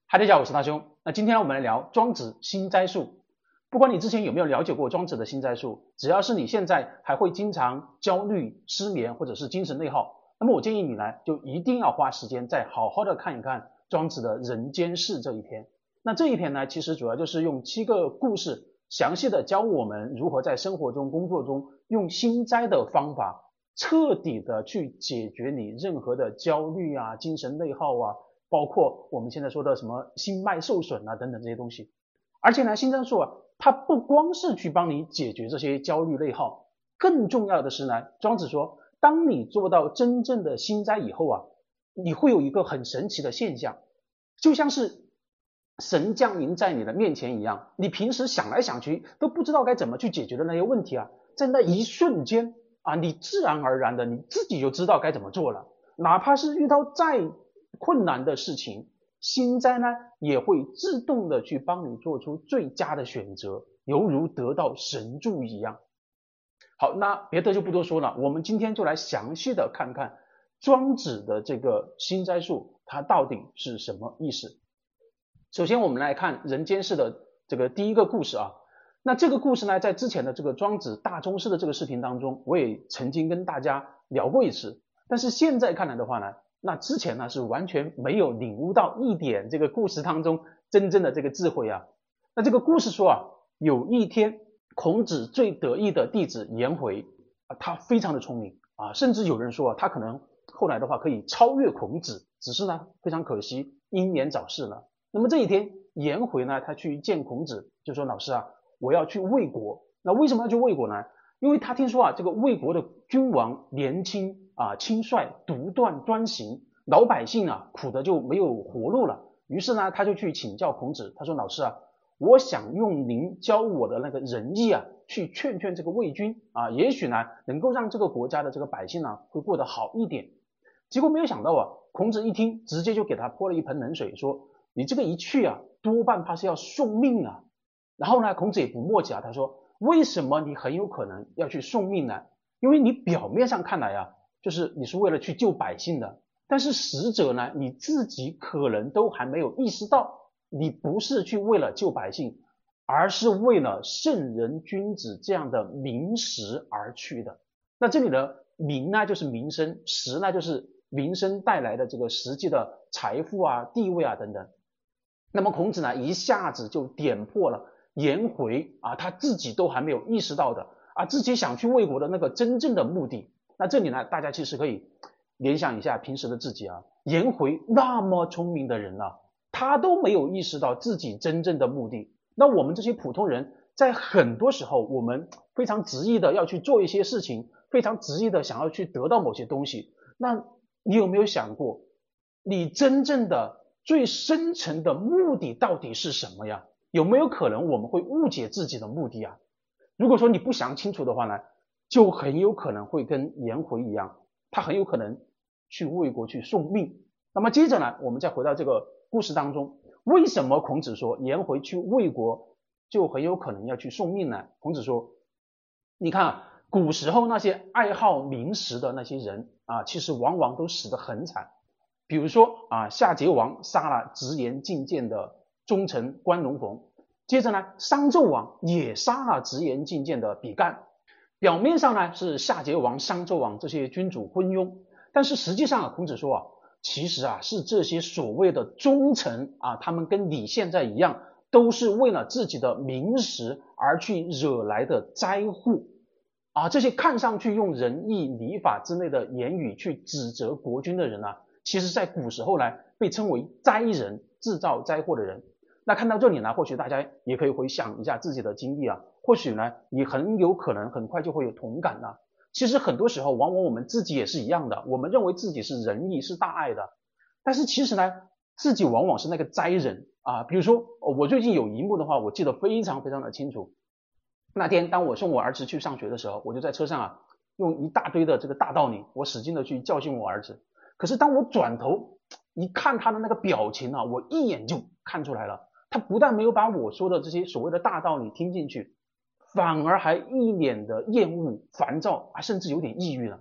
嗨，大家好，我是大兄。那今天我们来聊庄子心斋术。不管你之前有没有了解过庄子的心斋术，只要是你现在还会经常焦虑、失眠或者是精神内耗，那么我建议你呢，就一定要花时间再好好的看一看庄子的人间世这一篇。那这一篇呢，其实主要就是用7个故事，详细的教我们如何在生活中、工作中用心斋的方法，彻底的去解决你任何的焦虑啊、精神内耗啊，包括我们现在说的什么心脉受损啊等等这些东西。而且呢，心斋术啊，它不光是去帮你解决这些焦虑内耗，更重要的是呢，庄子说，当你做到真正的心斋以后啊，你会有一个很神奇的现象，就像是神降临在你的面前一样，你平时想来想去都不知道该怎么去解决的那些问题啊，在那一瞬间啊，你自然而然的你自己就知道该怎么做了。哪怕是遇到再困难的事情，心斋呢也会自动的去帮你做出最佳的选择，犹如得到神助一样。好，那别的就不多说了，我们今天就来详细的看看庄子的这个心斋术，它到底是什么意思。首先我们来看人间世的这个第一个故事啊。那这个故事呢，在之前的这个庄子大宗师的这个视频当中，我也曾经跟大家聊过一次，但是现在看来的话呢，那之前呢是完全没有领悟到一点这个故事当中真正的这个智慧啊。那这个故事说啊，有一天孔子最得意的弟子颜回啊，他非常的聪明啊，甚至有人说啊，他可能后来的话可以超越孔子，只是呢非常可惜英年早逝了。那么这一天颜回呢，他去见孔子，就说老师啊，我要去魏国。那为什么要去魏国呢？因为他听说啊，这个魏国的君王年轻啊，轻率独断专行，老百姓啊苦的就没有活路了。于是呢，他就去请教孔子，他说老师啊，我想用您教我的那个仁义啊，去劝劝这个魏军啊，也许呢能够让这个国家的这个百姓呢会过得好一点。结果没有想到啊，孔子一听，直接就给他泼了一盆冷水，说你这个一去啊，多半怕是要送命啊。然后呢，孔子也不墨迹啊，他说为什么你很有可能要去送命呢？因为你表面上看来啊，就是你是为了去救百姓的，但是实则呢，你自己可能都还没有意识到，你不是去为了救百姓，而是为了圣人君子这样的名实而去的。那这里的名呢，就是民生；实呢，就是民生带来的这个实际的财富啊、地位啊等等。那么孔子呢，一下子就点破了颜回啊，他自己都还没有意识到的啊，自己想去魏国的那个真正的目的。那这里呢，大家其实可以联想一下平时的自己啊，颜回那么聪明的人啊，他都没有意识到自己真正的目的。那我们这些普通人，在很多时候，我们非常执意的要去做一些事情，非常执意的想要去得到某些东西。那你有没有想过，你真正的最深层的目的到底是什么呀？有没有可能我们会误解自己的目的啊？如果说你不想清楚的话呢，就很有可能会跟颜回一样，他很有可能去魏国去送命。那么接着呢，我们再回到这个故事当中，为什么孔子说颜回去魏国就很有可能要去送命呢？孔子说，你看啊，古时候那些爱好名实的那些人啊，其实往往都死得很惨。比如说啊，夏桀王杀了直言进谏的忠臣关龙逢，接着呢，商纣王也杀了直言进谏的比干。表面上呢是夏桀王、商纣王这些君主昏庸，但是实际上啊，孔子说啊，其实啊是这些所谓的忠臣啊，他们跟你现在一样，都是为了自己的名实而去惹来的灾祸啊。这些看上去用仁义礼法之类的言语去指责国君的人啊，其实在古时候呢被称为灾人，制造灾祸的人。那看到这里呢，或许大家也可以回想一下自己的经历啊，或许呢你很有可能很快就会有同感啊。其实很多时候往往我们自己也是一样的，我们认为自己是仁义是大爱的，但是其实呢自己往往是那个灾人啊。比如说我最近有一幕的话，我记得非常非常的清楚。那天当我送我儿子去上学的时候，我就在车上啊，用一大堆的这个大道理，我使劲的去教训我儿子。可是当我转头一看他的那个表情啊，我一眼就看出来了，他不但没有把我说的这些所谓的大道理听进去，反而还一脸的厌恶、烦躁啊，甚至有点抑郁了。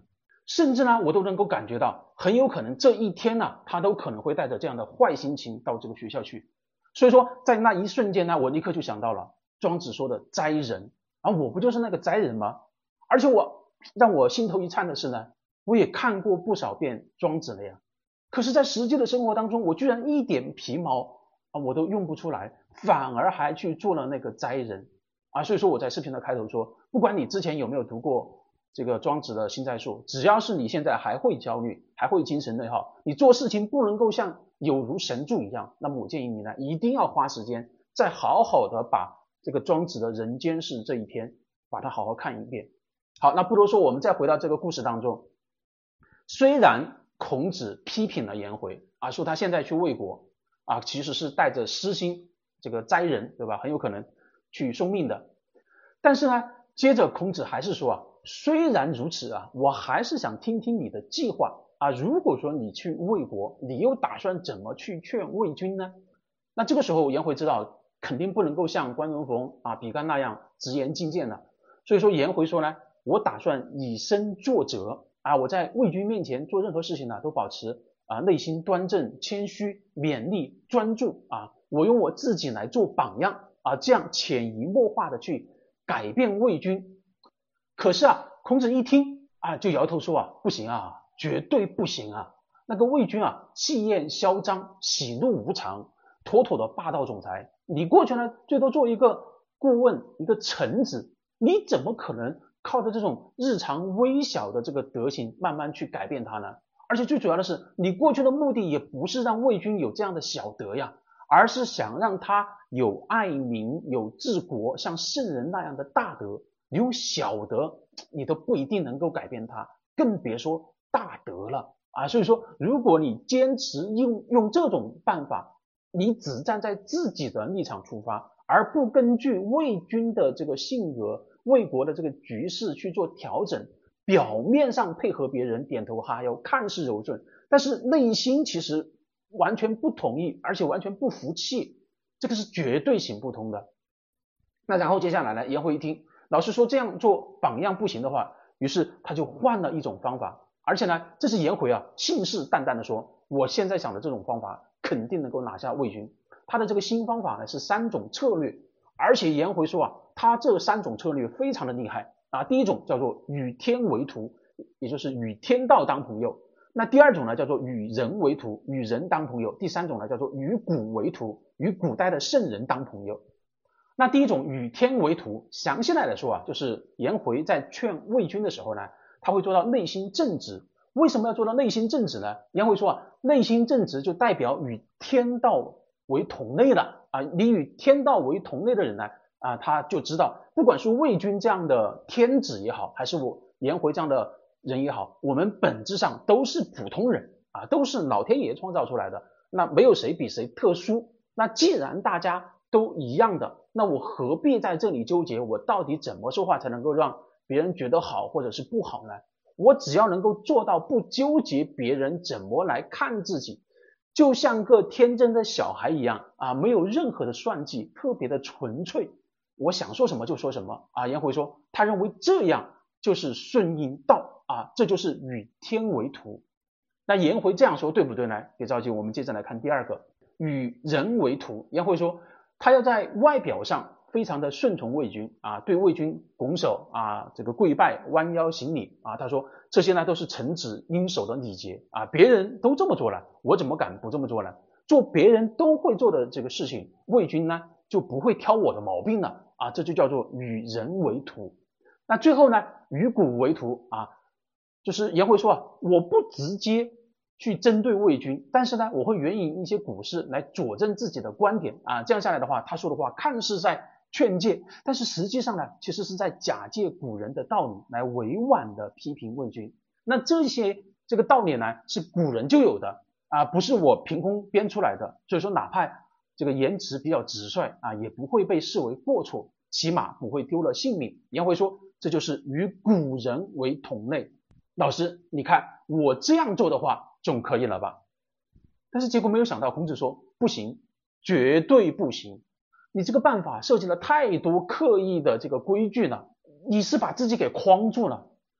甚至呢，我都能够感觉到，很有可能这一天呢，他都可能会带着这样的坏心情到这个学校去。所以说，在那一瞬间呢，我立刻就想到了庄子说的灾人，我不就是那个灾人吗？而且让我心头一颤的是呢，我也看过不少遍庄子了呀，可是在实际的生活当中，我居然一点皮毛我都用不出来，反而还去做了那个灾人所以说我在视频的开头说，不管你之前有没有读过这个庄子的心斋术，只要是你现在还会焦虑，还会精神内耗，你做事情不能够像有如神助一样，那么我建议你呢，一定要花时间再好好的把这个庄子的人间世这一篇把它好好看一遍。好，那不多说，我们再回到这个故事当中。虽然孔子批评了颜回说他现在去魏国其实是带着私心，这个灾人，对吧？很有可能去送命的。但是呢，接着孔子还是说虽然如此我还是想听听你的计划如果说你去魏国，你又打算怎么去劝魏军呢？那这个时候颜回知道肯定不能够像关云逢比干那样直言进谏了，所以说颜回说呢，我打算以身作则我在魏军面前做任何事情呢，都保持内心端正、谦虚、勉励、专注我用我自己来做榜样这样潜移默化的去改变魏军。可是孔子一听就摇头说不行绝对不行那个魏军气焰嚣张，喜怒无常，妥妥的霸道总裁。你过去呢，最多做一个顾问，一个臣子，你怎么可能靠着这种日常微小的这个德行慢慢去改变他呢？而且最主要的是，你过去的目的也不是让魏军有这样的小德呀，而是想让他有爱民、有治国，像圣人那样的大德。你用小德，你都不一定能够改变他，更别说大德了所以说，如果你坚持用这种办法，你只站在自己的立场出发，而不根据魏军的这个性格、魏国的这个局势去做调整，表面上配合别人点头哈腰，看似柔顺，但是内心其实完全不同意，而且完全不服气，这个是绝对行不通的。那然后接下来呢，颜回一听老师说这样做榜样不行的话，于是他就换了一种方法，而且呢，这是颜回信誓旦旦的说，我现在想的这种方法肯定能够拿下魏军。他的这个新方法呢是3种策略，而且颜回说他这3种策略非常的厉害第一种叫做与天为徒，也就是与天道当朋友。那第二种呢叫做与人为徒，与人当朋友。第3种呢叫做与古为徒，与古代的圣人当朋友。那第一种与天为徒，详细来说就是颜回在劝魏军的时候呢，他会做到内心正直。为什么要做到内心正直呢？颜回说内心正直就代表与天道为同类的你与天道为同类的人呢他就知道，不管是魏军这样的天子也好，还是我颜回这样的人也好，我们本质上都是普通人都是老天爷创造出来的，那没有谁比谁特殊。那既然大家都一样的，那我何必在这里纠结我到底怎么说话才能够让别人觉得好或者是不好呢？我只要能够做到不纠结别人怎么来看自己，就像个天真的小孩一样没有任何的算计，特别的纯粹，我想说什么就说什么颜回说他认为这样就是顺应道这就是与天为徒。那颜回这样说对不对呢？别着急，我们接着来看第二个，与人为徒。颜回说他要在外表上非常的顺从魏军对魏军拱手这个跪拜弯腰行礼他说这些呢都是臣子应守的礼节别人都这么做了，我怎么敢不这么做呢？做别人都会做的这个事情，魏军呢就不会挑我的毛病了这就叫做与人为徒。那最后呢，与古为徒就是颜回说我不直接去针对魏军，但是呢，我会援引一些古事来佐证自己的观点这样下来的话，他说的话看似在劝诫，但是实际上呢，其实是在假借古人的道理来委婉的批评魏军。那这个道理呢，是古人就有的不是我凭空编出来的，所以说哪怕这个言辞比较直率也不会被视为过错，起码不会丢了性命。颜回说这就是与古人为同类。老师你看我这样做的话总可以了吧？但是结果没有想到，孔子说不行，绝对不行，你这个办法涉及了太多刻意的这个规矩了，你是把自己给框住了。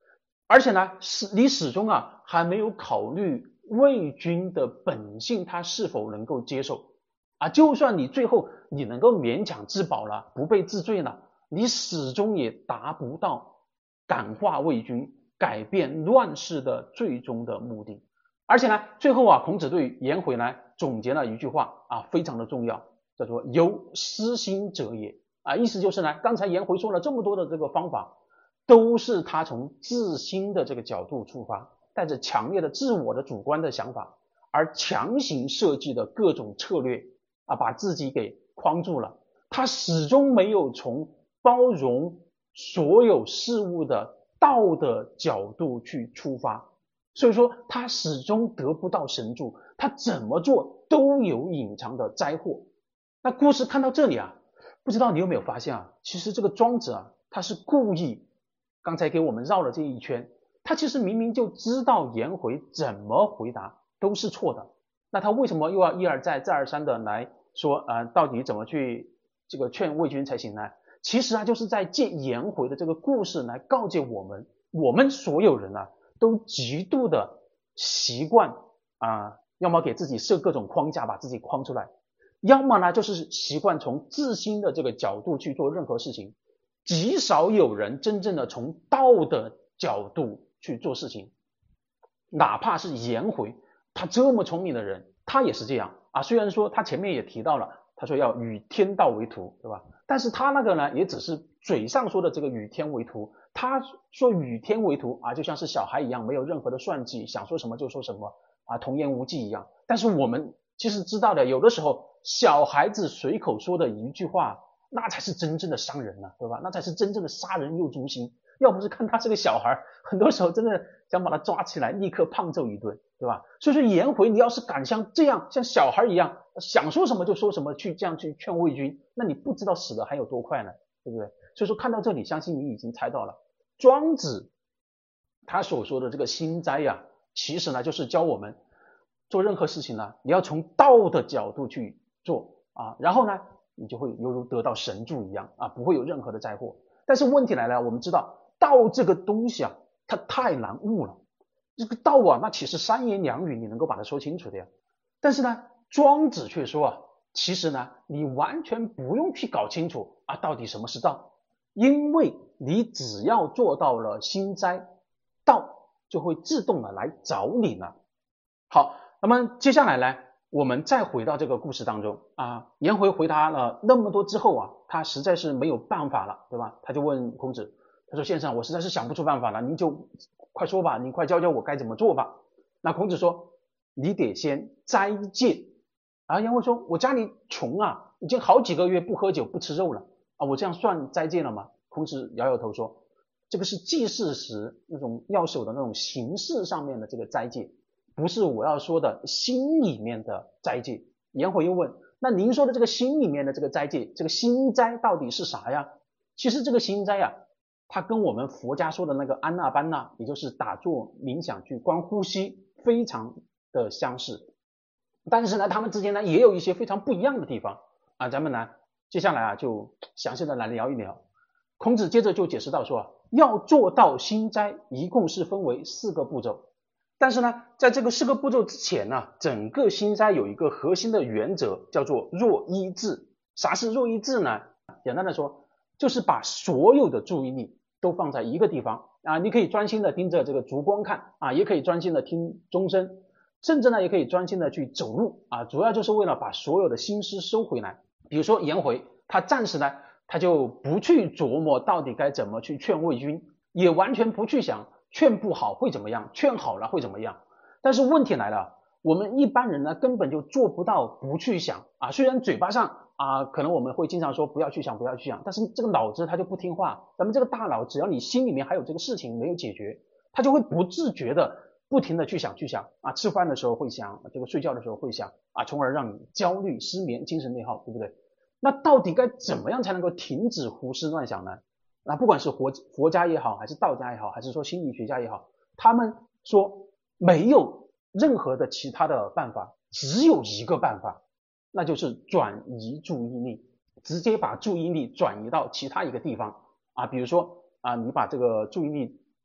而且呢，你始终还没有考虑魏军的本性，他是否能够接受就算你最后你能够勉强自保了，不被治罪了，你始终也达不到感化魏军、改变乱世的最终的目的。而且呢，最后孔子对颜回呢总结了一句话非常的重要，叫做由私心者也意思就是呢，刚才颜回说了这么多的这个方法，都是他从自心的这个角度出发，带着强烈的自我的主观的想法，而强行设计的各种策略把自己给框住了。他始终没有从包容所有事物的道的角度去出发，所以说他始终得不到神助，他怎么做都有隐藏的灾祸。那故事看到这里不知道你有没有发现其实这个庄子他是故意刚才给我们绕了这一圈，他其实明明就知道颜回怎么回答都是错的，那他为什么又要一而再再而三的来说到底怎么去这个劝魏军才行呢？其实就是在借颜回的这个故事来告诫我们，我们所有人都极度的习惯要么给自己设各种框架把自己框出来，要么呢就是习惯从自心的这个角度去做任何事情，极少有人真正的从道的角度去做事情。哪怕是颜回，他这么聪明的人，他也是这样虽然说他前面也提到了，他说要与天道为图，对吧？但是他那个呢，也只是嘴上说的这个与天为图。他说与天为图就像是小孩一样，没有任何的算计，想说什么就说什么童言无忌一样。但是我们其实知道的，有的时候小孩子随口说的一句话，那才是真正的伤人对吧？那才是真正的杀人又诛心。要不是看他是个小孩，很多时候真的想把他抓起来立刻胖揍一顿，对吧？所以说颜回你要是敢像这样像小孩一样想说什么就说什么去这样去劝魏军，那你不知道死的还有多快呢，对不对？所以说看到这里，相信你已经猜到了，庄子他所说的这个心斋其实呢就是教我们做任何事情呢，你要从道的角度去做然后呢你就会犹如得到神助一样不会有任何的灾祸。但是问题来了，我们知道道这个东西它太难悟了。这个道那岂是三言两语你能够把它说清楚的呀？但是呢，庄子却说其实呢，你完全不用去搞清楚到底什么是道，因为你只要做到了心斋，道就会自动的来找你了。好，那么接下来呢，我们再回到这个故事当中颜回回答了那么多之后他实在是没有办法了，对吧？他就问孔子，他说先生，我实在是想不出办法了，您就快说吧，你快教教我该怎么做吧。那孔子说，你得先斋戒颜回说，我家里穷已经好几个月不喝酒不吃肉了我这样算斋戒了吗？孔子摇摇头说，这个是祭祀时那种要守的那种形式上面的这个斋戒，不是我要说的心里面的斋戒。颜回又问，那您说的这个心里面的这个斋戒，这个心斋到底是啥呀？其实这个心斋它跟我们佛家说的那个安那班那，也就是打坐冥想去观呼吸，非常的相似。但是呢，他们之间呢也有一些非常不一样的地方咱们呢接下来就详细的来聊一聊。孔子接着就解释到说要做到心斋，一共是分为4个步骤。但是呢，在这个4个步骤之前呢，整个心斋有一个核心的原则，叫做若一字。啥是若一字呢？简单的说，就是把所有的注意力都放在一个地方你可以专心的盯着这个烛光看也可以专心的听钟声，甚至呢也可以专心的去走路主要就是为了把所有的心思收回来。比如说颜回，他暂时呢他就不去琢磨到底该怎么去劝魏军，也完全不去想劝不好会怎么样，劝好了会怎么样。但是问题来了，我们一般人呢根本就做不到不去想虽然嘴巴上可能我们会经常说不要去想不要去想，但是这个脑子它就不听话。咱们这个大脑只要你心里面还有这个事情没有解决，它就会不自觉的不停的去想吃饭的时候会想，这个睡觉的时候会想从而让你焦虑失眠精神内耗，对不对？那到底该怎么样才能够停止胡思乱想呢？不管是佛家也好，还是道家也好，还是说心理学家也好，他们说没有任何的其他的办法，只有一个办法，那就是转移注意力，直接把注意力转移到其他一个地方比如说你把这个注意力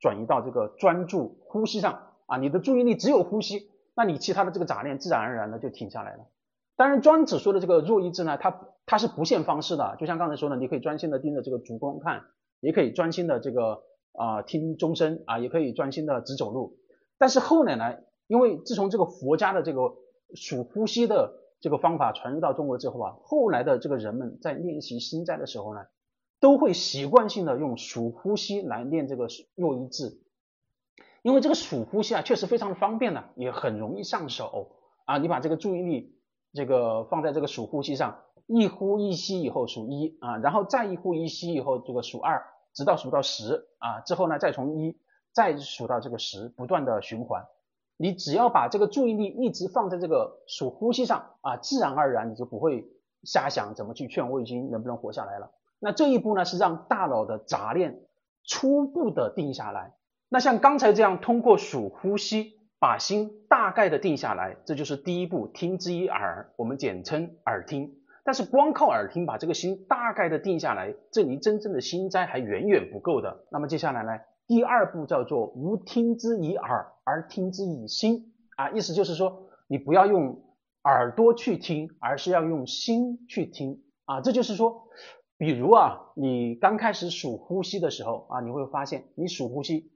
转移到这个专注呼吸上啊，你的注意力只有呼吸，那你其他的这个杂念自然而然的就停下来了。当然庄子说的这个弱意志呢，它是不限方式的，就像刚才说的，你可以专心的盯着这个烛光看，也可以专心的这个听钟声啊，也可以专心的直走路。但是后来呢，因为自从这个佛家的这个数呼吸的这个方法传入到中国之后啊，后来的这个人们在练习心斋的时候呢，都会习惯性的用数呼吸来练这个弱意志，因为这个数呼吸啊确实非常的方便的，也很容易上手啊。你把这个注意力这个放在这个数呼吸上，一呼一吸以后数1啊，然后再一呼一吸以后这个数2，直到数到10啊，之后呢再从1再数到这个10，不断的循环。你只要把这个注意力一直放在这个数呼吸上啊，自然而然你就不会瞎想怎么去劝胃经能不能活下来了。那这一步呢是让大脑的杂念初步的定下来。那像刚才这样通过数呼吸把心大概的定下来，这就是第一步，听之以耳，我们简称耳听。但是光靠耳听把这个心大概的定下来，这离真正的心斋还远远不够的。那么接下来呢，第二步叫做无听之以耳，而听之以心啊，意思就是说你不要用耳朵去听，而是要用心去听啊。这就是说比如啊，你刚开始数呼吸的时候啊，你会发现你数呼吸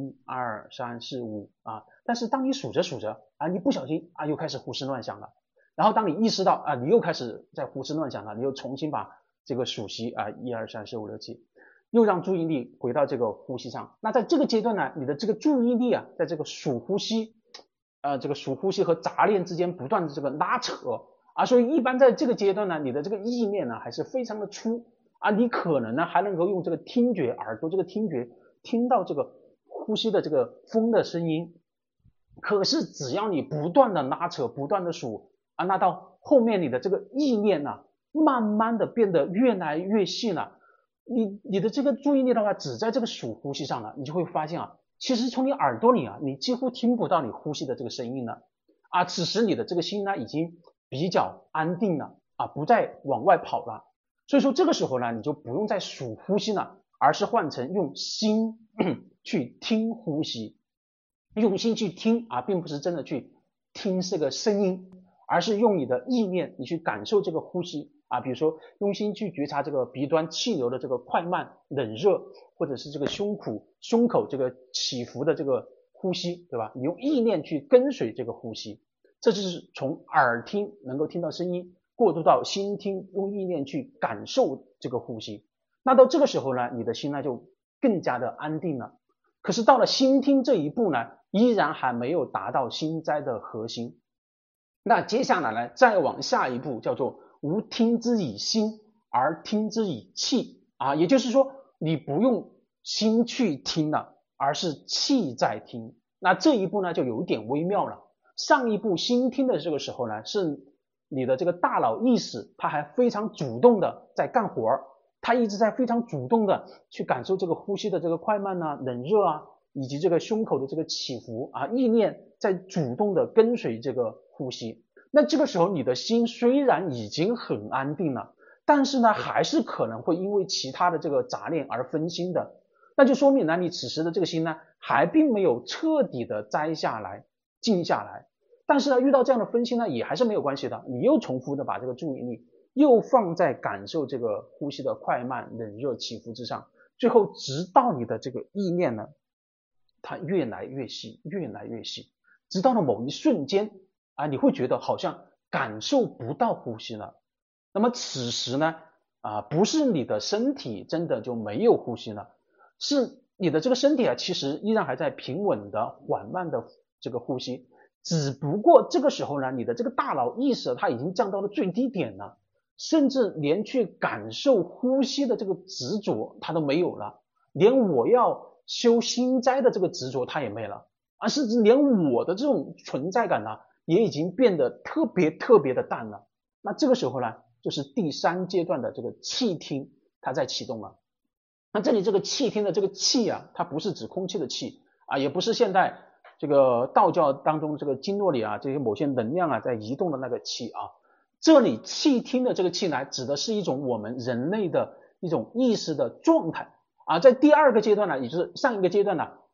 1、2、3、4、5啊，但是当你数着数着啊，你不小心啊又开始胡思乱想了，然后当你意识到啊你又开始在胡思乱想了，你又重新把这个数息啊1、2、3、4、5、6、7，又让注意力回到这个呼吸上。那在这个阶段呢，你的这个注意力啊，在这个数呼吸这个数呼吸和杂念之间不断的这个拉扯啊，所以一般在这个阶段呢，你的这个意念呢还是非常的粗啊，你可能呢还能够用这个听觉耳朵这个听觉听到这个呼吸的这个风的声音，可是只要你不断的拉扯不断的数啊，那到后面你的这个意念呢慢慢的变得越来越细了，你的这个注意力的话只在这个数呼吸上了，你就会发现啊，其实从你耳朵里啊你几乎听不到你呼吸的这个声音了啊，此时你的这个心呢已经比较安定了啊，不再往外跑了。所以说这个时候呢，你就不用再数呼吸了，而是换成用心去听呼吸，用心去听啊，并不是真的去听这个声音，而是用你的意念，你去感受这个呼吸啊，比如说用心去觉察这个鼻端气流的这个快慢、冷热，或者是这个胸口这个起伏的这个呼吸，对吧？你用意念去跟随这个呼吸，这就是从耳听能够听到声音，过渡到心听，用意念去感受这个呼吸。那到这个时候呢，你的心呢就更加的安定了。可是到了心听这一步呢，依然还没有达到心斋的核心。那接下来呢，再往下一步叫做无听之以心，而听之以气啊，也就是说你不用心去听了，而是气在听。那这一步呢就有点微妙了。上一步心听的这个时候呢，是你的这个大脑意识它还非常主动的在干活，它一直在非常主动的去感受这个呼吸的这个快慢啊、冷热啊，以及这个胸口的这个起伏啊，意念在主动的跟随这个呼吸。那这个时候你的心虽然已经很安定了，但是呢还是可能会因为其他的这个杂念而分心的，那就说明呢你此时的这个心呢还并没有彻底的摘下来静下来。但是呢遇到这样的分心呢也还是没有关系的，你又重复的把这个注意力又放在感受这个呼吸的快慢冷热起伏之上，最后直到你的这个意念呢它越来越细越来越细，直到了某一瞬间啊，你会觉得好像感受不到呼吸了。那么此时呢不是你的身体真的就没有呼吸了，是你的这个身体啊其实依然还在平稳的缓慢的这个呼吸，只不过这个时候呢你的这个大脑意识它已经降到了最低点了，甚至连去感受呼吸的这个执着它都没有了，连我要修心斋的这个执着它也没了啊，甚至连我的这种存在感呢也已经变得特别的淡了。那这个时候呢就是第3阶段的这个气听它在启动了。那这里这个气听的这个气啊，它不是指空气的气啊，也不是现在这个道教当中这个经络里啊这些某些能量啊在移动的那个气啊，这里气听的这个气呢指的是一种我们人类的一种意识的状态啊。在第2个阶段呢，也就是上一个阶段呢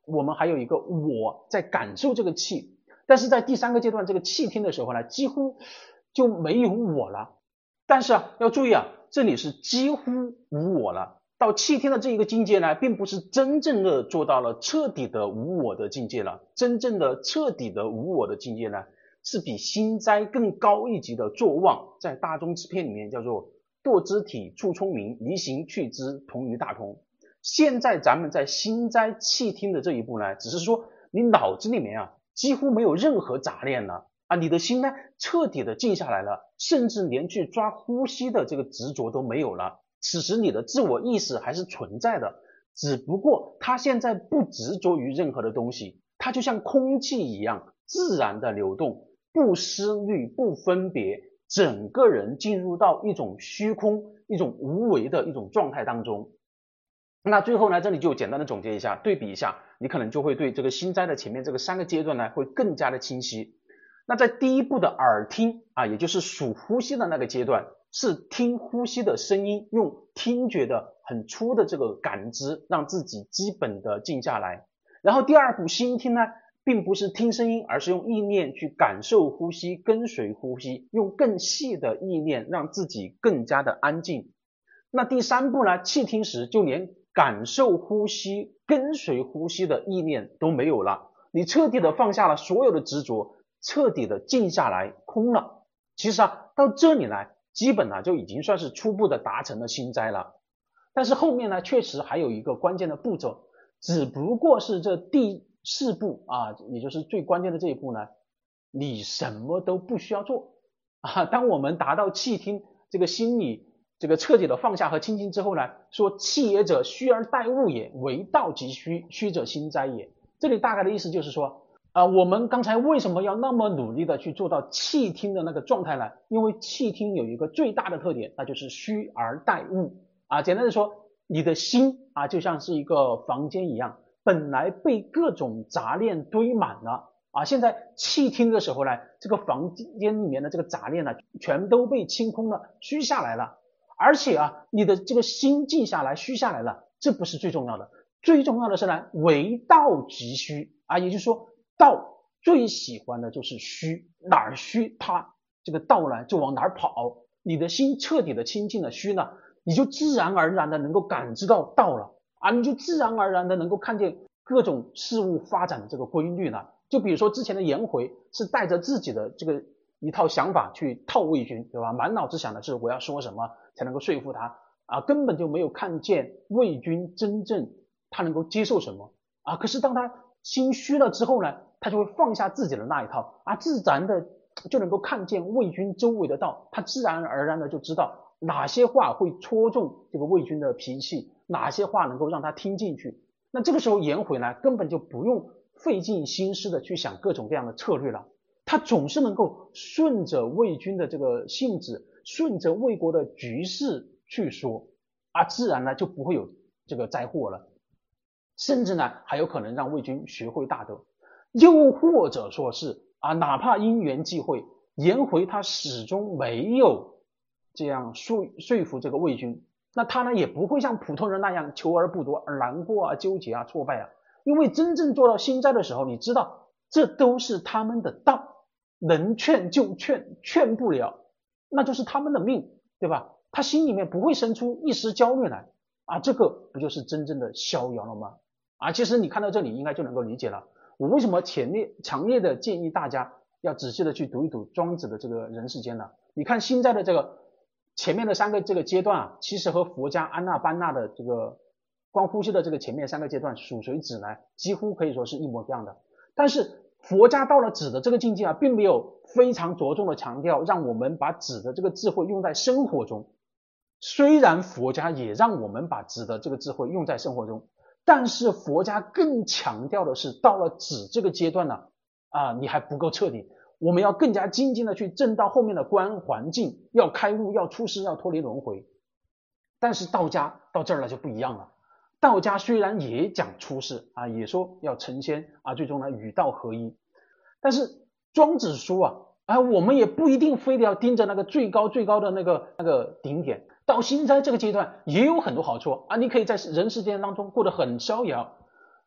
我们还有一个我在感受这个气，但是在第三个阶段这个气听的时候呢，几乎就没有我了。但是要注意这里是几乎无我了。到气听的这一个境界呢，并不是真正的做到了彻底的无我的境界了。真正的彻底的无我的境界呢，是比心斋更高一级的坐忘，在大宗词篇里面叫做堕肢体处聪明，离形去知同于大通。现在咱们在心斋气听的这一步呢，只是说你脑子里面几乎没有任何杂念了你的心呢彻底的静下来了，甚至连去抓呼吸的这个执着都没有了。此时你的自我意识还是存在的，只不过它现在不执着于任何的东西，它就像空气一样自然的流动，不思虑不分别，整个人进入到一种虚空一种无为的一种状态当中。那最后呢，这里就简单的总结一下，对比一下，你可能就会对这个心斋的前面这个3个阶段呢会更加的清晰。那在第一步的耳听也就是数呼吸的那个阶段，是听呼吸的声音，用听觉的很粗的这个感知让自己基本的静下来。然后第二步心听呢，并不是听声音，而是用意念去感受呼吸，跟随呼吸，用更细的意念让自己更加的安静。那第三步呢，气听时就连感受呼吸跟随呼吸的意念都没有了，你彻底的放下了所有的执着，彻底的静下来空了。其实到这里来基本就已经算是初步的达成了心斋了。但是后面呢确实还有一个关键的步骤，只不过是这第4步也就是最关键的这一步呢，你什么都不需要做当我们达到气听这个心理这个彻底的放下和清净之后呢，说气也者虚而待物也，为道即虚，虚者心斋也。这里大概的意思就是说我们刚才为什么要那么努力的去做到气听的那个状态呢？因为气听有一个最大的特点，那就是虚而待物简单的说，你的心就像是一个房间一样，本来被各种杂念堆满了现在气听的时候呢，这个房间里面的这个杂念呢全都被清空了，虚下来了。而且你的这个心静下来虚下来了，这不是最重要的，最重要的是呢，为道即虚也就是说道最喜欢的就是虚，哪儿虚它这个道呢就往哪儿跑。你的心彻底的清净了虚呢，你就自然而然的能够感知到道了你就自然而然的能够看见各种事物发展的这个规律了。就比如说之前的颜回是带着自己的这个一套想法去套魏军，对吧？满脑子想的是我要说什么才能够说服他根本就没有看见魏军真正他能够接受什么可是当他心虚了之后呢，他就会放下自己的那一套自然的就能够看见魏军周围的道，他自然而然的就知道哪些话会戳中这个魏军的脾气，哪些话能够让他听进去。那这个时候颜回呢，根本就不用费尽心思的去想各种各样的策略了，他总是能够顺着魏军的这个性子，顺着魏国的局势去说自然呢就不会有这个灾祸了，甚至呢还有可能让魏军学会大德。又或者说是哪怕因缘际会，颜回他始终没有这样说服这个魏军，那他呢也不会像普通人那样求而不得而难过纠结挫败因为真正做到心斋的时候，你知道这都是他们的道，能劝就劝，劝不了那就是他们的命，对吧？他心里面不会生出一丝焦虑来这个不就是真正的逍遥了吗？其实你看到这里应该就能够理解了，我为什么强烈的建议大家要仔细的去读一读庄子的这个人世间呢？你看心斋的这个前面的3个这个阶段其实和佛家安那般那的这个光呼吸的这个前面3个阶段属水指呢，几乎可以说是一模一样的。但是佛家到了止的这个境界并没有非常着重的强调让我们把止的这个智慧用在生活中，虽然佛家也让我们把止的这个智慧用在生活中，但是佛家更强调的是到了止这个阶段呢你还不够彻底，我们要更加精进的去证到后面的观环境，要开悟，要出世，要脱离轮回。但是道家到这儿了就不一样了，道家虽然也讲出世也说要成仙最终呢与道合一，但是庄子说我们也不一定非得要盯着那个最高的那个顶点，到心斋这个阶段也有很多好处你可以在人世间当中过得很逍遥。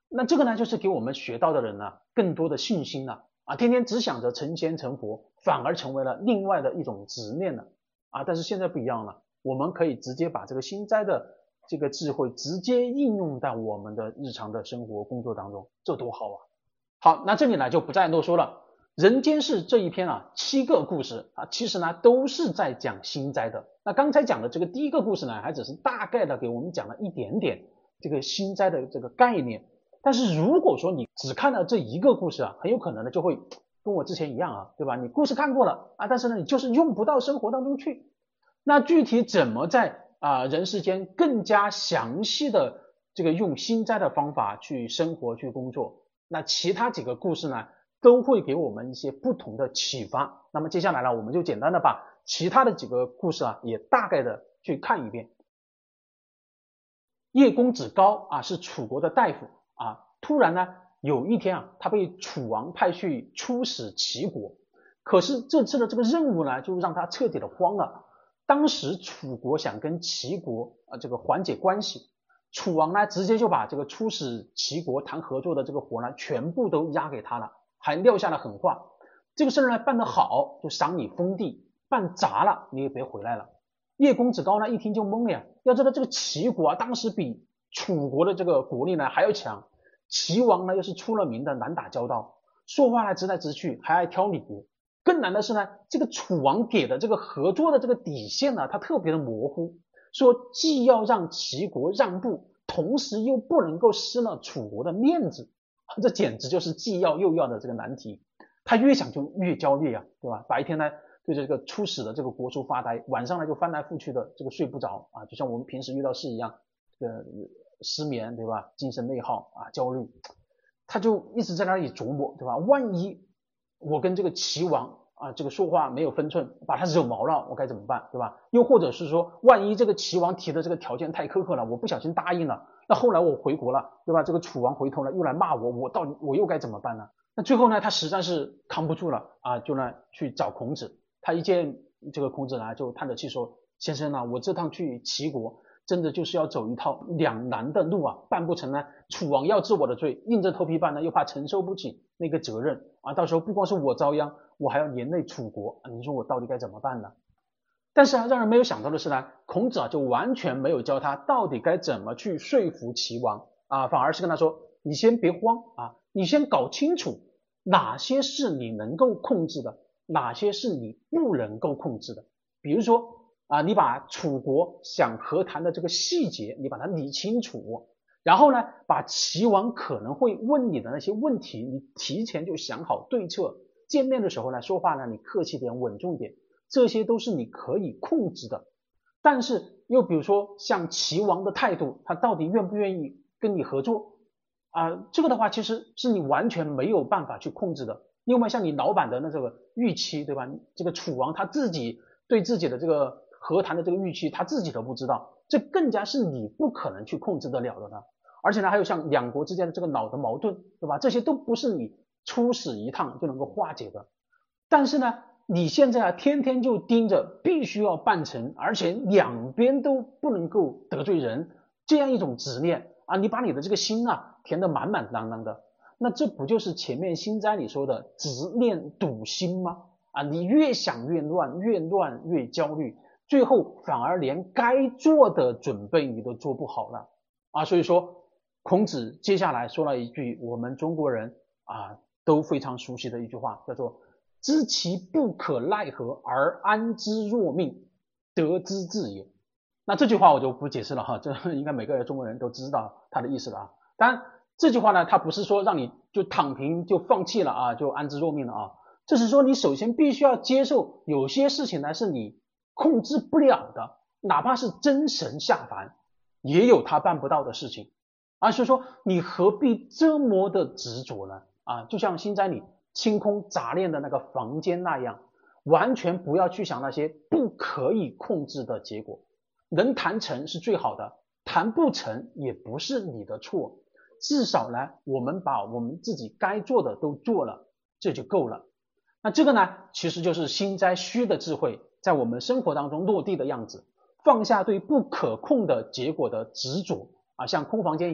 那这个呢，就是给我们学到的人呢更多的信心了天天只想着成仙成佛，反而成为了另外的一种执念了但是现在不一样了，我们可以直接把这个心斋的这个智慧直接应用到我们的日常的生活工作当中，这多好啊！好，那这里呢就不再啰嗦了。人间世这一篇7个故事其实呢都是在讲心斋的。那刚才讲的这个第一个故事呢，还只是大概的给我们讲了一点点这个心斋的这个概念。但是如果说你只看了这一个故事很有可能呢就会跟我之前一样对吧？你故事看过了但是呢你就是用不到生活当中去。那具体怎么在人世间更加详细的这个用心斋的方法去生活去工作，那其他几个故事呢都会给我们一些不同的启发。那么接下来呢我们就简单的把其他的几个故事也大概的去看一遍。叶公子高是楚国的大夫突然呢有一天他被楚王派去出使齐国，可是这次的这个任务呢就让他彻底的慌了。当时楚国想跟齐国这个缓解关系，楚王呢直接就把这个出使齐国谈合作的这个活呢全部都压给他了，还撂下了狠话，这个事呢办得好就赏你封地，办砸了你也别回来了。叶公子高呢一听就懵了呀，要知道这个齐国当时比楚国的这个国力呢还要强，齐王呢又是出了名的难打交道，说话呢直来直去，还爱挑理。更难的是呢，这个楚王给的这个合作的这个底线呢，它特别的模糊，说既要让齐国让步，同时又不能够失了楚国的面子，这简直就是既要又要的这个难题。他越想就越焦虑对吧？白天呢对这个出使的这个国书发呆，晚上呢就翻来覆去的这个睡不着就像我们平时遇到事一样，这个失眠对吧？精神内耗焦虑，他就一直在那里琢磨对吧？万一我跟这个齐王这个说话没有分寸，把他惹毛了，我该怎么办对吧？又或者是说万一这个齐王提的这个条件太苛刻了，我不小心答应了，那后来我回国了对吧？这个楚王回头了又来骂我，我又该怎么办呢？那最后呢他实在是扛不住了就呢去找孔子。他一见这个孔子呢就叹着气说，先生我这趟去齐国真的就是要走一套两难的路办不成呢楚王要治我的罪，硬着头皮办呢又怕承受不起那个责任到时候不光是我遭殃，我还要连累楚国你说我到底该怎么办呢？但是让人没有想到的是呢，孔子就完全没有教他到底该怎么去说服齐王反而是跟他说，你先别慌你先搞清楚哪些是你能够控制的，哪些是你不能够控制的。比如说你把楚国想和谈的这个细节你把它理清楚，然后呢把齐王可能会问你的那些问题你提前就想好对策，见面的时候呢说话呢你客气点稳重点，这些都是你可以控制的。但是又比如说像齐王的态度，他到底愿不愿意跟你合作这个的话其实是你完全没有办法去控制的。另外像你老板的那个预期对吧，这个楚王他自己对自己的这个和谈的这个预期他自己都不知道，这更加是你不可能去控制得了的呢。而且呢还有像两国之间的这个老的矛盾对吧，这些都不是你出使一趟就能够化解的。但是呢你现在天天就盯着必须要办成，而且两边都不能够得罪人，这样一种执念你把你的这个心填得满满当当的，那这不就是前面心斋里说的执念堵心吗你越想越乱，越乱越焦虑，最后反而连该做的准备你都做不好了所以说孔子接下来说了一句我们中国人都非常熟悉的一句话，叫做知其不可奈何而安之若命，得之至也。那这句话我就不解释了这应该每个中国人都知道他的意思了当然这句话呢它不是说让你就躺平就放弃了就安之若命了这是说你首先必须要接受有些事情呢是你控制不了的，哪怕是真神下凡也有他办不到的事情所以说你何必这么的执着呢就像心斋里清空杂念的那个房间那样，完全不要去想那些不可以控制的结果，能谈成是最好的，谈不成也不是你的错，至少呢我们把我们自己该做的都做了，这就够了。那这个呢其实就是心斋虚的智慧在我们生活当中落地的样子，放下对不可控的结果的执着像空房间一样，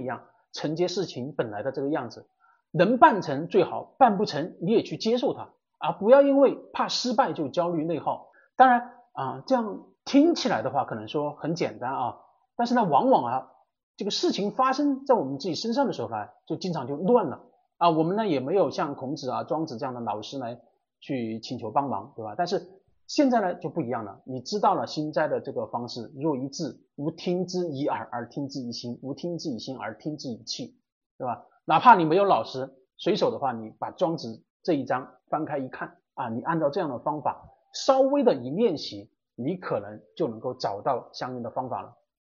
承接事情本来的这个样子，能办成最好，办不成你也去接受它啊，不要因为怕失败就焦虑内耗。当然这样听起来的话可能说很简单啊，但是呢往往这个事情发生在我们自己身上的时候呢，就经常就乱了啊。我们呢也没有像孔子庄子这样的老师来去请求帮忙，对吧？但是现在呢就不一样了，你知道了心斋的这个方式，若一字，无听之以耳而听之以心，无听之以心而听之以气，对吧？哪怕你没有老师，随手的话，你把庄子这一章翻开一看你按照这样的方法稍微的一练习，你可能就能够找到相应的方法了。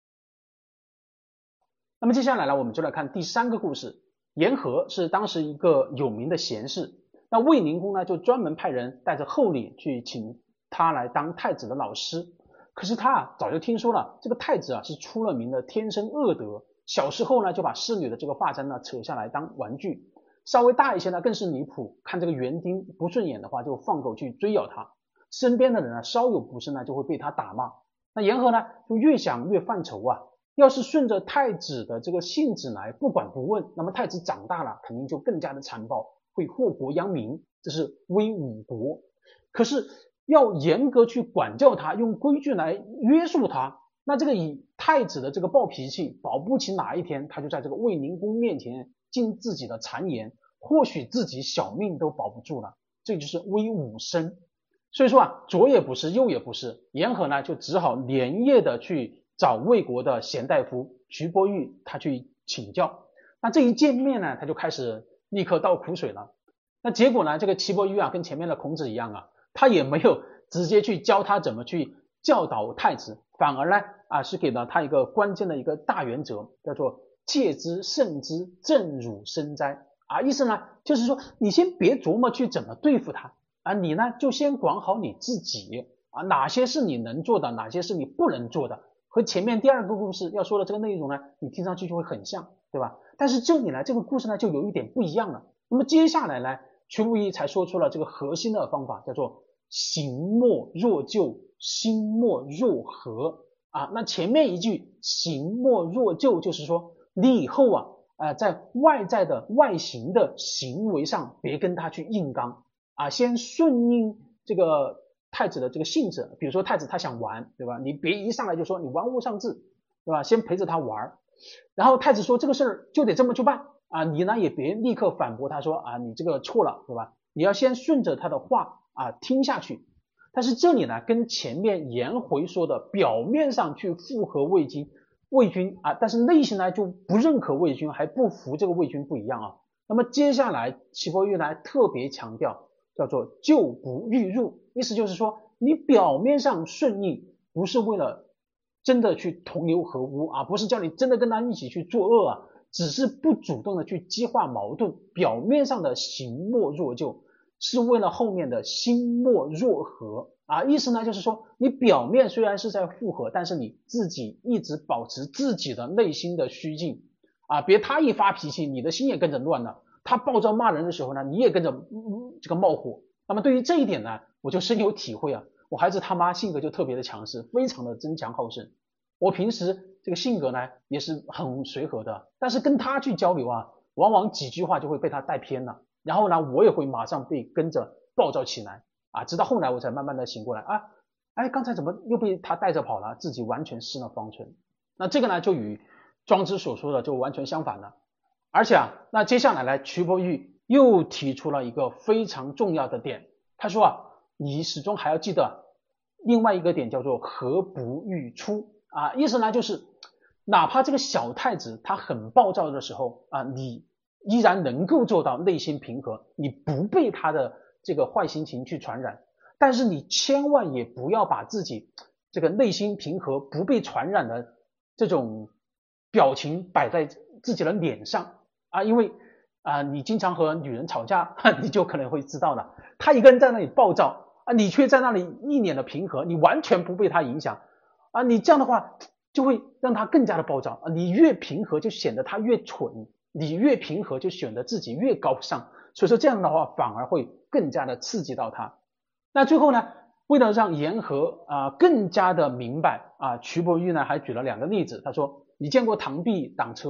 那么接下来呢，我们就来看第3个故事。颜和是当时一个有名的贤士，那卫灵公呢就专门派人带着厚礼去请他来当太子的老师。可是他早就听说了这个太子是出了名的天生恶德，小时候呢就把侍女的这个发簪呢扯下来当玩具，稍微大一些呢更是离谱，看这个园丁不顺眼的话就放狗去追咬他，身边的人呢稍有不慎呢就会被他打骂。那颜和呢就越想越犯愁要是顺着太子的这个性子来不管不问，那么太子长大了肯定就更加的残暴，会祸国殃民，这是危五国。可是要严格去管教他，用规矩来约束他，那这个以太子的这个暴脾气，保不齐哪一天他就在这个卫灵公面前尽自己的谗言，或许自己小命都保不住了，这就是危五生。所以说左也不是右也不是，颜和呢就只好连夜的去找魏国的贤大夫蘧伯玉他去请教。那这一见面呢，他就开始立刻倒苦水了。那结果呢，这个蘧伯玉跟前面的孔子一样他也没有直接去教他怎么去教导太子，反而呢是给了他一个关键的一个大原则，叫做戒之慎之，正汝生哉意思呢就是说你先别琢磨去怎么对付他你呢就先管好你自己哪些是你能做的，哪些是你不能做的，和前面第2个故事要说的这个内容呢，你听上去就会很像，对吧？但是这里呢这个故事呢就有一点不一样了。那么接下来呢，蘧伯玉才说出了这个核心的方法，叫做行莫若就，心莫若和那前面一句行莫若就就是说你以后在外在的外形的行为上别跟他去硬刚先顺应这个太子的这个性质，比如说太子他想玩，对吧？你别一上来就说你玩物丧志，对吧？先陪着他玩，然后太子说这个事儿就得这么去办你呢也别立刻反驳他说你这个错了，对吧？你要先顺着他的话听下去。但是这里呢跟前面颜回说的表面上去附和魏军但是内心呢就不认可魏军，还不服这个魏军不一样那么接下来蘧伯玉呢特别强调叫做救不欲入，意思就是说你表面上顺应不是为了真的去同流合污不是叫你真的跟他一起去作恶只是不主动的去激化矛盾，表面上的行莫若就是为了后面的心莫若和意思呢就是说你表面虽然是在附和，但是你自己一直保持自己的内心的虚静别他一发脾气你的心也跟着乱了，他暴躁骂人的时候呢你也跟着这个冒火。那么对于这一点呢我就深有体会我孩子他妈性格就特别的强势，非常的争强好胜，我平时这个性格呢也是很随和的，但是跟他去交流往往几句话就会被他带偏了，然后呢我也会马上被跟着暴躁起来直到后来我才慢慢的醒过来刚才怎么又被他带着跑了，自己完全失了方寸。那这个呢就与庄子所说的就完全相反了。而且那接下来呢蘧伯玉又提出了一个非常重要的点，他说你始终还要记得另外一个点，叫做和不欲出意思呢就是哪怕这个小太子他很暴躁的时候你依然能够做到内心平和，你不被他的这个坏心情去传染，但是你千万也不要把自己这个内心平和不被传染的这种表情摆在自己的脸上因为你经常和女人吵架你就可能会知道了，他一个人在那里暴躁你却在那里一脸的平和，你完全不被他影响你这样的话就会让他更加的暴躁你越平和就显得他越蠢，你越平和就显得自己越高尚，所以说这样的话反而会更加的刺激到他。那最后呢，为了让颜和更加的明白蘧伯玉呢还举了2个例子，他说你见过螳臂挡车吗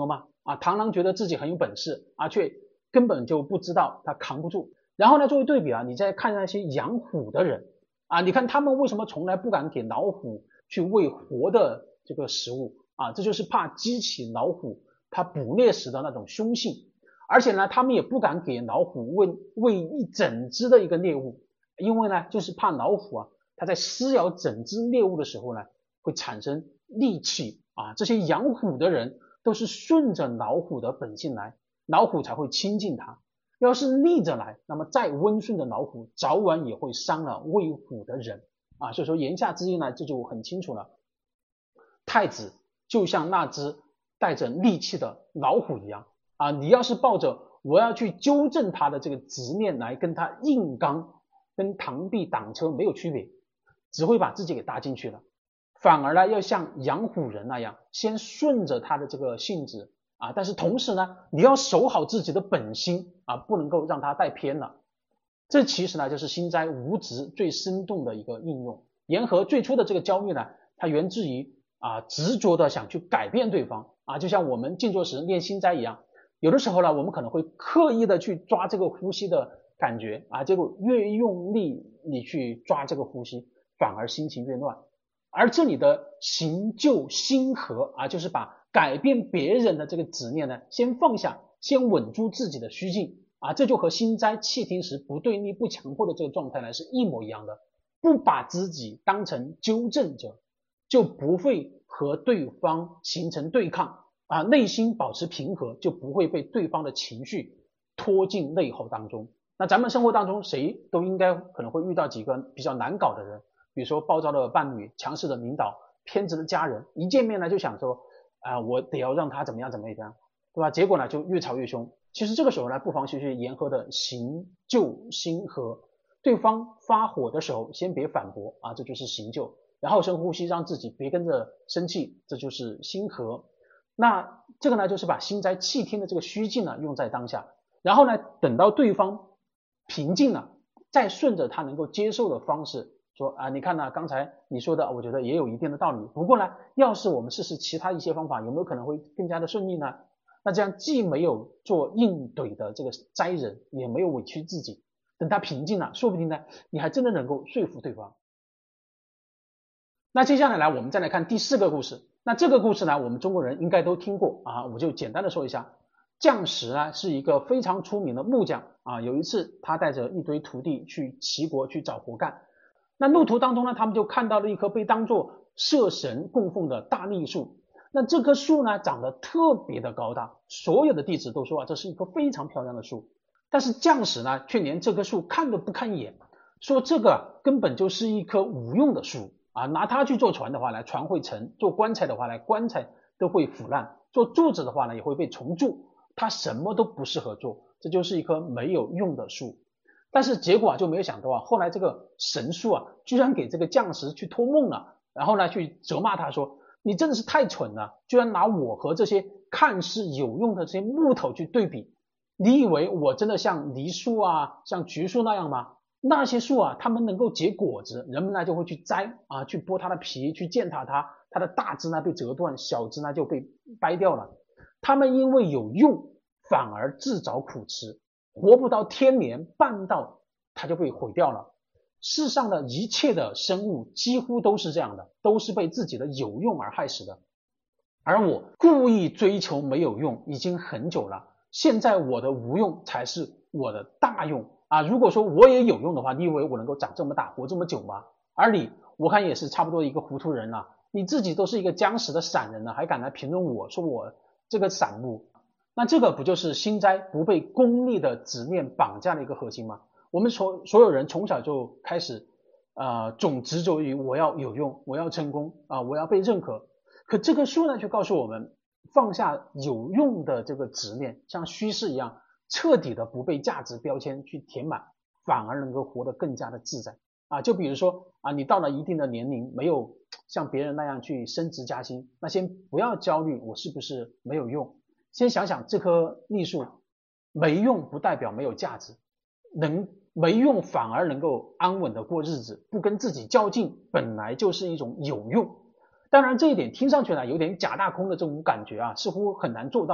啊，螳螂觉得自己很有本事啊，却根本就不知道他扛不住。然后呢，作为对比啊，你再看那些养虎的人啊，你看他们为什么从来不敢给老虎去喂活的这个食物啊？这就是怕激起老虎它捕猎时的那种凶性。而且呢，他们也不敢给老虎喂一整只的一个猎物，因为呢，就是怕老虎啊，它在撕咬整只猎物的时候呢，会产生戾气啊。这些养虎的人都是顺着老虎的本性来，老虎才会亲近它。要是逆着来，那么再温顺的老虎，早晚也会伤了喂虎的人啊。所以说言下之意呢，这就很清楚了。太子就像那只带着戾气的老虎一样啊，你要是抱着我要去纠正他的这个执念来跟他硬刚，跟螳臂挡车没有区别，只会把自己给搭进去了。反而呢，要像养虎人那样，先顺着他的这个性子啊，但是同时呢，你要守好自己的本心啊，不能够让他带偏了。这其实呢，就是心斋无执最生动的一个应用。言和最初的这个焦虑呢，它源自于执着的想去改变对方啊，就像我们静坐时练心斋一样，有的时候呢，我们可能会刻意的去抓这个呼吸的感觉啊，结果越用力你去抓这个呼吸，反而心情越乱。而这里的行就心和啊，就是把改变别人的这个执念呢，先放下，先稳住自己的虚静啊，这就和心斋气听时不对立不强迫的这个状态呢是一模一样的。不把自己当成纠正者，就不会和对方形成对抗啊，内心保持平和，就不会被对方的情绪拖进内耗当中。那咱们生活当中谁都应该可能会遇到几个比较难搞的人，比如说暴躁的伴侣、强势的领导、偏执的家人，一见面呢就想说我得要让他怎么样怎么样，对吧？结果呢就越吵越凶。其实这个时候呢，不妨学学言和的行就心和，对方发火的时候先别反驳啊，这就是行就，然后深呼吸，让自己别跟着生气，这就是心和。那这个呢，就是把心斋气听的这个虚静呢用在当下，然后呢等到对方平静了，再顺着他能够接受的方式说你看呢，刚才你说的我觉得也有一定的道理，不过呢，要是我们试试其他一些方法，有没有可能会更加的顺利呢？那这样既没有做硬怼的这个斋人，也没有委屈自己，等他平静了，说不定呢你还真的能够说服对方。那接下来我们再来看第4个故事。那这个故事呢，我们中国人应该都听过啊，我就简单的说一下。将士呢是一个非常出名的木匠啊，有一次他带着一堆徒弟去齐国去找活干。那路途当中呢，他们就看到了一棵被当作社神供奉的大栗树。那这棵树呢长得特别的高大，所有的弟子都说这是一棵非常漂亮的树，但是将士呢却连这棵树看都不看一眼，说这个根本就是一棵无用的树啊，拿它去做船的话呢，船会沉；做棺材的话呢，棺材都会腐烂；做柱子的话呢，也会被虫蛀。它什么都不适合做，这就是一棵没有用的树。但是结果就没有想到后来这个神树居然给这个将士去托梦了，然后呢去责骂他说，你真的是太蠢了，居然拿我和这些看似有用的这些木头去对比，你以为我真的像梨树像橘树那样吗？那些树它们能够结果子，人们呢就会去摘去剥它的皮，去践踏它的大枝呢被折断，小枝呢就被掰掉了。他们因为有用，反而自找苦吃，活不到天年半到，它就被毁掉了。世上的一切的生物几乎都是这样的，都是被自己的有用而害死的。而我故意追求没有用已经很久了，现在我的无用才是我的大用如果说我也有用的话，你以为我能够长这么大活这么久吗？而你我看也是差不多一个糊涂人了，你自己都是一个将死的散人了，还敢来评论我，说我这个散木。那这个不就是心斋不被功利的执念绑架的一个核心吗？我们所有人从小就开始总执着于我要有用，我要成功我要被认可。可这个书呢却告诉我们，放下有用的这个执念，像虚势一样彻底的不被价值标签去填满，反而能够活得更加的自在就比如说你到了一定的年龄，没有像别人那样去升职加薪，那先不要焦虑我是不是没有用，先想想这棵栗树没用不代表没有价值，没用反而能够安稳的过日子，不跟自己较劲本来就是一种有用。当然这一点听上去呢有点假大空的这种感觉似乎很难做到，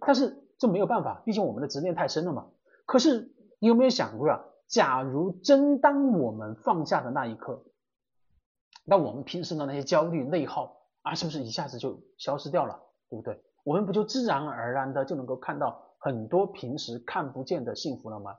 但是这没有办法，毕竟我们的执念太深了嘛。可是你有没有想过啊，假如真当我们放下的那一刻，那我们平时的那些焦虑内耗啊，是不是一下子就消失掉了，对不对？我们不就自然而然的就能够看到很多平时看不见的幸福了吗？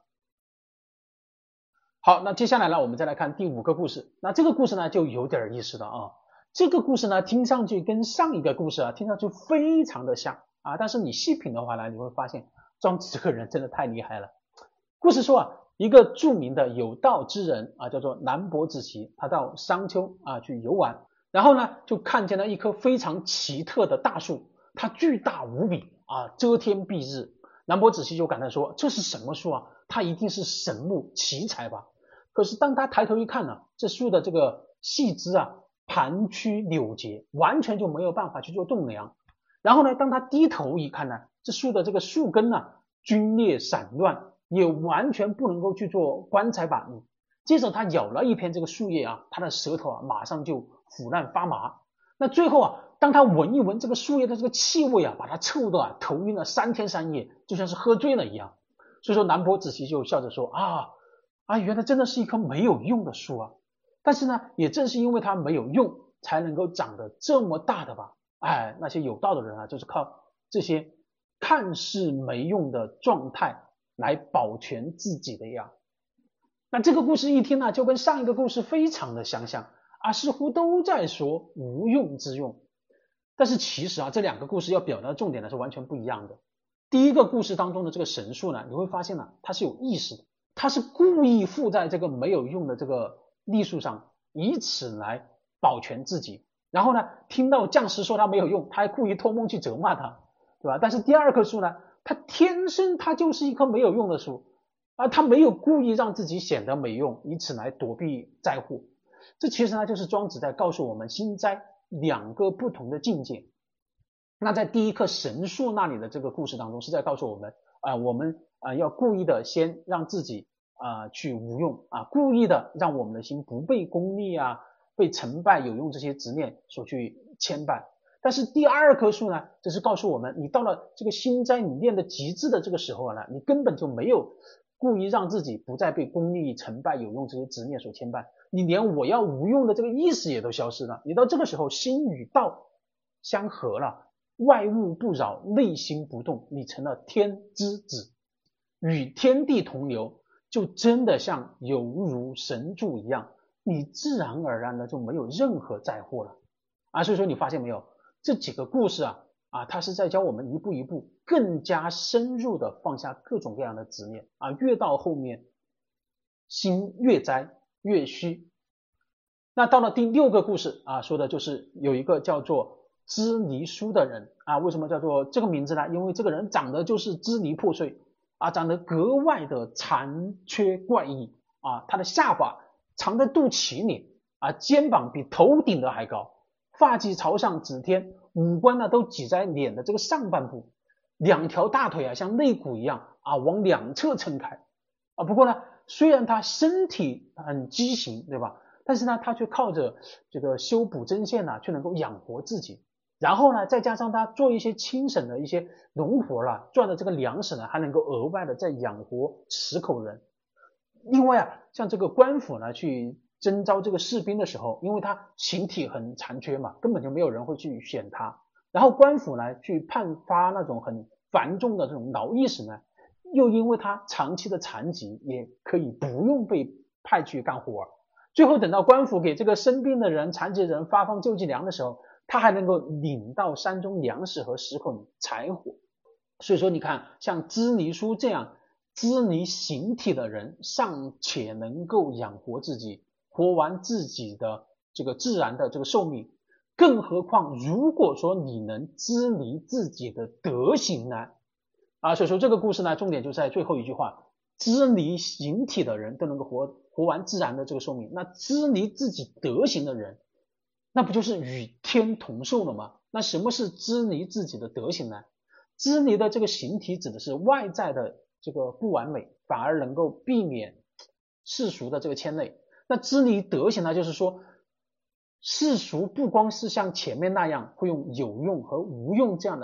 好，那接下来呢，我们再来看第5个故事。那这个故事呢，就有点意思了啊。这个故事呢，听上去跟上一个故事啊，听上去非常的像啊，但是你细品的话呢，你会发现庄子这个人真的太厉害了。故事说啊，一个著名的有道之人啊，叫做南伯子期，他到商丘啊去游玩，然后呢，就看见了一棵非常奇特的大树，它巨大无比啊，遮天蔽日。南伯子期就感叹说，这是什么树啊？它一定是神木奇才吧。可是当他抬头一看呢，这树的这个细枝啊，盘曲扭结，完全就没有办法去做栋梁。然后呢，当他低头一看呢，这树的这个树根呢，龟裂散乱，也完全不能够去做棺材板。接着他咬了一片这个树叶啊，他的舌头啊马上就腐烂发麻。那最后啊，当他闻一闻这个树叶的这个气味啊，把他臭的啊头晕了3天3夜，就像是喝醉了一样。所以说南伯子期就笑着说原来真的是一棵没有用的树啊。但是呢，也正是因为它没有用，才能够长得这么大的吧。那些有道的人啊，就是靠这些看似没用的状态来保全自己的呀。那这个故事一听呢，就跟上一个故事非常的相像啊，似乎都在说无用之用。但是其实啊，这2个故事要表达的重点呢是完全不一样的。第一个故事当中的这个神树呢，你会发现呢，它是有意识的，它是故意附在这个没有用的这个栗树上，以此来保全自己。然后呢，听到匠师说它没有用，他还故意托梦去责骂他，对吧？但是第2棵树呢，它天生它就是一棵没有用的树啊，它没有故意让自己显得没用，以此来躲避灾祸。这其实呢，就是庄子在告诉我们心斋2个不同的境界。那在第1棵神树那里的这个故事当中，是在告诉我们我们要故意的先让自己去无用故意的让我们的心不被功利被成败有用这些执念所去牵绊。但是第2棵树呢，这是告诉我们，你到了这个心斋你练的极致的这个时候呢，你根本就没有故意让自己不再被功利成败有用这些执念所牵绊，你连我要无用的这个意识也都消失了。你到这个时候心与道相合了，外物不扰，内心不动，你成了天之子，与天地同流，就真的像犹如神助一样，你自然而然的就没有任何灾祸了所以说你发现没有，这几个故事它是在教我们一步一步更加深入的放下各种各样的执念越到后面心越斋越虚。那到了第6个故事说的就是有一个叫做支离叔的人为什么叫做这个名字呢？因为这个人长得就是支离破碎长得格外的残缺怪异他的下巴藏在肚脐里肩膀比头顶的还高，发髻朝上指天，五官呢都挤在脸的这个上半部，2条大腿像肋骨一样往两侧撑开不过呢，虽然他身体很畸形，对吧？但是呢，他却靠着这个修补针线却能够养活自己。然后呢，再加上他做一些轻省的一些农活赚的这个粮食呢，还能够额外的再养活10口人。另外像这个官府呢去征召这个士兵的时候，因为他形体很残缺嘛，根本就没有人会去选他。然后官府呢去判发那种很繁重的这种劳役时呢，又因为他长期的残疾，也可以不用被派去干活。最后等到官府给这个生病的人、残疾人发放救济粮的时候，他还能够领到山中粮食和10口柴火。所以说你看，像支离叔这样支离形体的人，尚且能够养活自己，活完自己的这个自然的这个寿命，更何况如果说你能支离自己的德行呢所以说这个故事呢，重点就在最后一句话，支离形体的人都能够活完自然的这个寿命，那支离自己德行的人，那不就是与天同寿了吗？那什么是支离自己的德行呢？支离的这个形体指的是外在的这个不完美，反而能够避免世俗的这个牵累。那支离德行呢，就是说世俗不光是像前面那样会用有用和无用这样的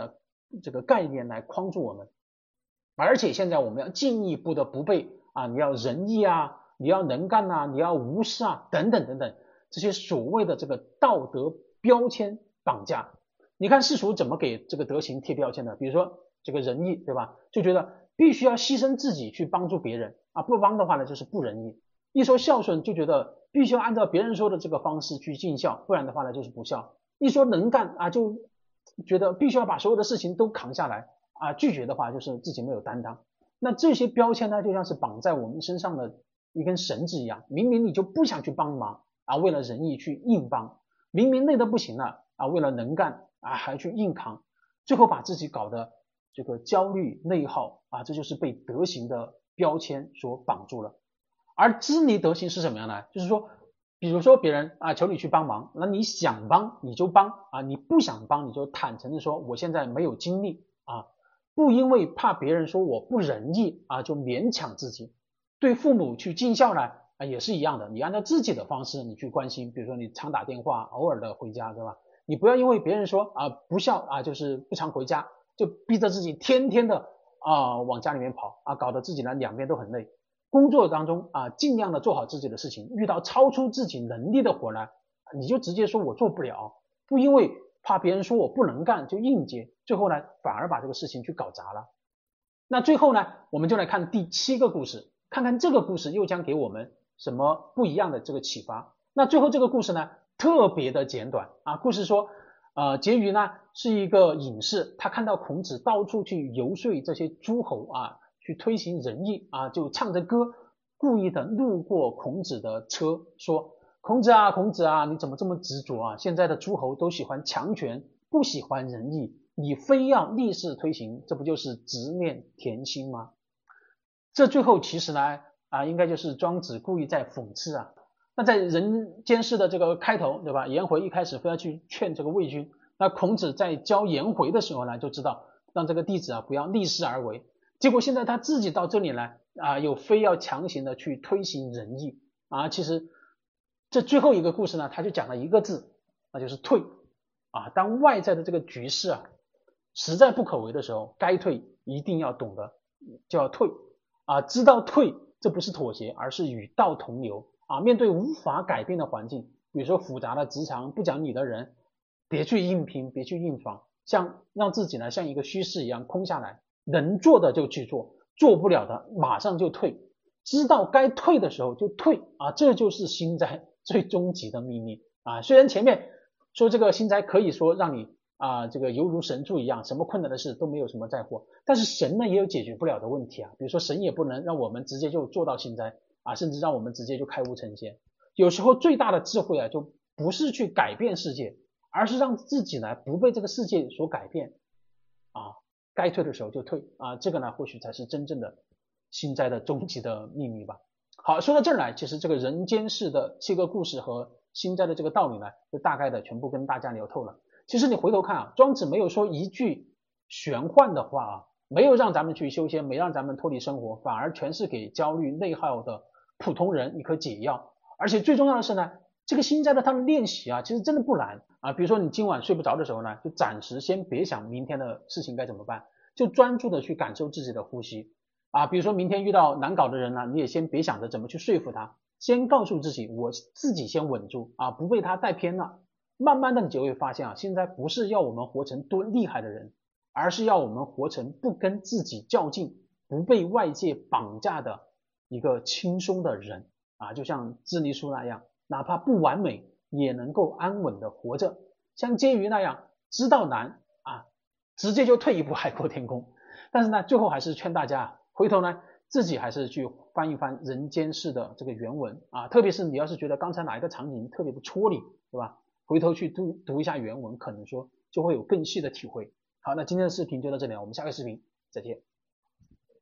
这个概念来框住我们。而且现在我们要进一步的不被你要仁义啊，你要能干啊，你要无私啊，等等等等这些所谓的这个道德标签绑架。你看世俗怎么给这个德行贴标签的？比如说这个仁义，对吧？就觉得必须要牺牲自己去帮助别人不帮的话呢就是不仁义。一说孝顺就觉得必须要按照别人说的这个方式去尽孝，不然的话呢就是不孝。一说能干就觉得必须要把所有的事情都扛下来拒绝的话就是自己没有担当。那这些标签呢就像是绑在我们身上的一根绳子一样，明明你就不想去帮忙为了仁义去硬帮，明明累得不行了为了能干还去硬扛，最后把自己搞得这个焦虑内耗这就是被德行的标签所绑住了。而知离德行是什么样呢？就是说比如说别人求你去帮忙，那你想帮你就帮你不想帮你就坦诚的说我现在没有精力不因为怕别人说我不仁义就勉强自己。对父母去尽孝呢也是一样的，你按照自己的方式你去关心，比如说你常打电话，偶尔的回家，对吧？你不要因为别人说不孝就是不常回家，就逼着自己天天的往家里面跑搞得自己呢两边都很累。工作当中尽量的做好自己的事情，遇到超出自己能力的活呢你就直接说我做不了，不因为怕别人说我不能干就硬接，最后呢反而把这个事情去搞砸了。那最后呢我们就来看第7个故事，看看这个故事又将给我们什么不一样的这个启发。那最后这个故事呢特别的简短故事说婕妤呢是一个隐士，他看到孔子到处去游说这些诸侯去推行仁义就唱着歌故意的路过孔子的车，说孔子孔子你怎么这么执着现在的诸侯都喜欢强权，不喜欢仁义，你非要逆势推行，这不就是直面甜心吗？这最后其实呢应该就是庄子故意在讽刺那在人间世的这个开头，对吧？颜回一开始非要去劝这个魏军，那孔子在教颜回的时候呢就知道让这个弟子不要逆势而为，结果现在他自己到这里来又非要强行的去推行仁义其实这最后一个故事呢他就讲了一个字，那就是退当外在的这个局势实在不可为的时候，该退一定要懂得就要退知道退这不是妥协，而是与道同流面对无法改变的环境，比如说复杂的职场，不讲理的人，别去硬拼，别去硬闯，像让自己呢像一个虚势一样空下来，能做的就去做，做不了的马上就退，知道该退的时候就退这就是心斋最终极的秘密虽然前面说这个心斋可以说让你这个犹如神助一样，什么困难的事都没有什么在乎，但是神呢也有解决不了的问题比如说神也不能让我们直接就做到心斋甚至让我们直接就开悟成仙。有时候最大的智慧就不是去改变世界，而是让自己呢不被这个世界所改变该退的时候就退这个呢或许才是真正的心斋的终极的秘密吧。好，说到这儿来，其实这个人间世的7个故事和心斋的这个道理呢就大概的全部跟大家聊透了。其实你回头看庄子没有说一句玄幻的话没有让咱们去修仙，没让咱们脱离生活，反而全是给焦虑内耗的普通人一颗解药。而且最重要的是呢，这个心斋的它的练习其实真的不难比如说你今晚睡不着的时候呢，就暂时先别想明天的事情该怎么办，就专注的去感受自己的呼吸比如说明天遇到难搞的人呢，你也先别想着怎么去说服他，先告诉自己我自己先稳住不被他带偏了。慢慢的你就会发现心斋不是要我们活成多厉害的人，而是要我们活成不跟自己较劲，不被外界绑架的一个轻松的人就像支离叔那样，哪怕不完美也能够安稳的活着，像婕妤那样知道难直接就退一步海阔天空。但是呢最后还是劝大家回头呢自己还是去翻一翻人间世的这个原文特别是你要是觉得刚才哪一个场景特别的戳你，对吧？回头去读一下原文，可能说就会有更细的体会。好，那今天的视频就到这里了，我们下个视频再见。